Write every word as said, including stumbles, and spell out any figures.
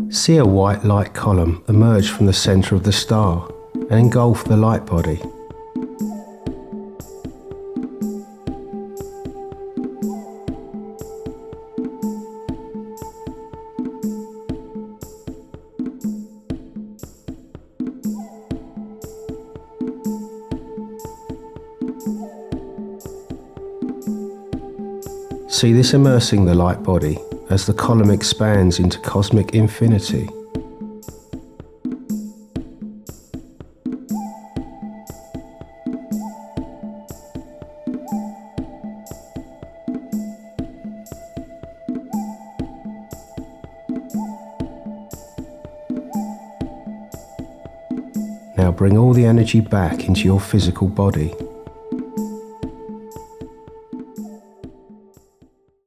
See a white light column emerge from the centre of the star and engulf the light body. See this immersing the light body as the column expands into cosmic infinity. Now bring all the energy back into your physical body.